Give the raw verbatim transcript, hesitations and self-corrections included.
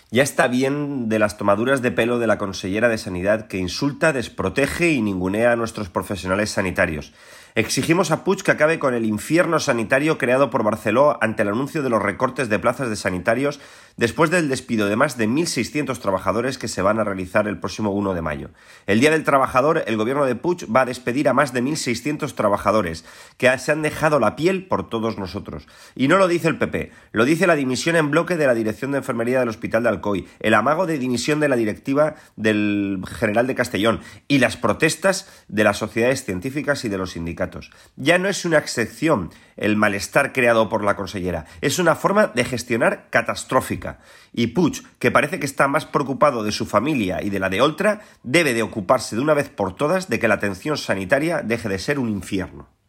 Ya está bien de las tomaduras de pelo de la consellera de Sanidad que insulta, desprotege y ningunea a nuestros profesionales sanitarios. Exigimos a Puig que acabe con el infierno sanitario creado por Barceló ante el anuncio de los recortes de plazas de sanitarios después del despido de más de mil seiscientos trabajadores que se van a realizar el próximo uno de mayo. El Día del Trabajador, el gobierno de Puig va a despedir a más de mil seiscientos trabajadores que se han dejado la piel por todos nosotros. Y no lo dice el P P, lo dice la dimisión en bloque de la Dirección de Enfermería del Hospital de Alcoy, el amago de dimisión de la directiva del General de Castellón y las protestas de las sociedades científicas y de los sindicatos. Ya no es una excepción el malestar creado por la consellera, es una forma de gestionar catastrófica. Y Puig, que parece que está más preocupado de su familia y de la de Oltra, debe de ocuparse de una vez por todas de que la atención sanitaria deje de ser un infierno.